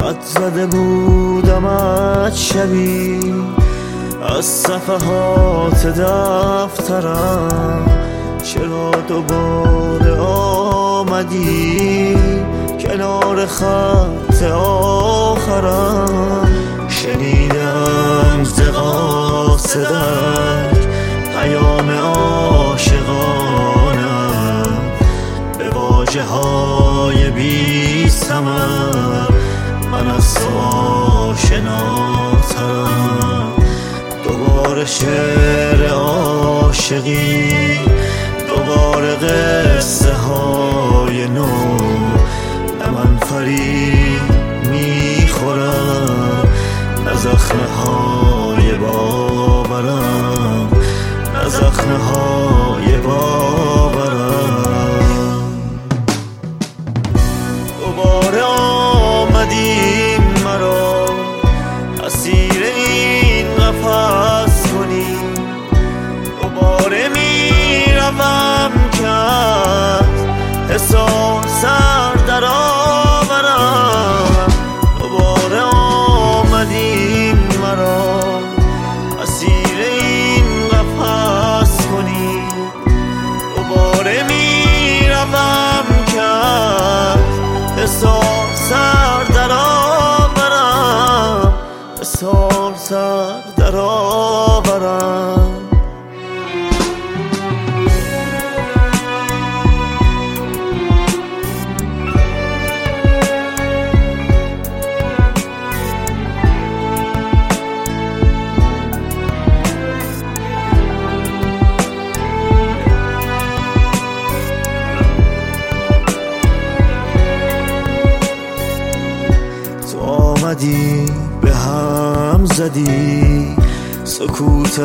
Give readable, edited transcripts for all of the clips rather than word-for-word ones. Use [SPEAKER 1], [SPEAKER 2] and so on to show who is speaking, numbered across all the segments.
[SPEAKER 1] خط زده بودمت شبی از صفحات دفترم، چرا دوباره آمدی کنار خط آخرم؟ شنیدم ز قاصدک پیام عاشقانم، به واژه های بی ثمر من از تو آشناترم. دوباره شعر عاشقی، دوباره قصه های نو، نه من فریب میخورم نه زخمه های باورم، نه زخمه های باورم. دوباره آمدیم مرا اسیر این قفس کنی، دوباره میروم که از حصار سر در آورم. دوباره آمدیم مرا اسیر این قفس کنی، دوباره میروم که از حصار سر در آورم، حصار سر در آورم. آمدی به هم زدی سکوت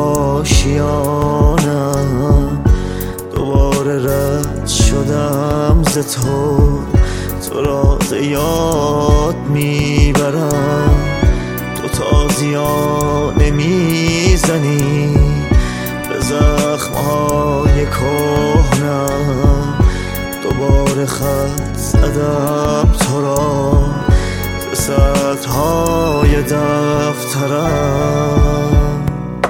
[SPEAKER 1] آشیانم، دوباره رد شدم ز تو را ز یاد میبرم. تو تازیانه میزنی به زخمهای کهنم، دوباره خط زدم تو را سطرهای دفترم.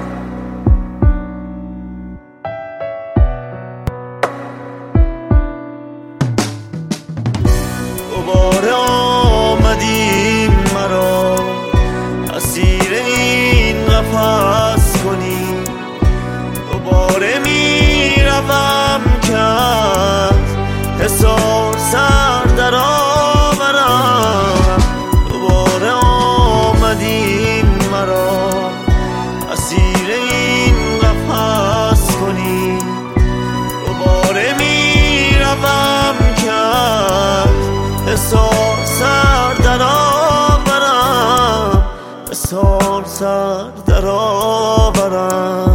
[SPEAKER 1] دوباره آمدیم مرا اسیر این قفس کنی، دوباره میروم که از حصار سر در آورم. دوباره آمدیم مرا اسیر این قفس کنی، دوباره میروم که از حصار سر در آورم، حصار سر در آورم.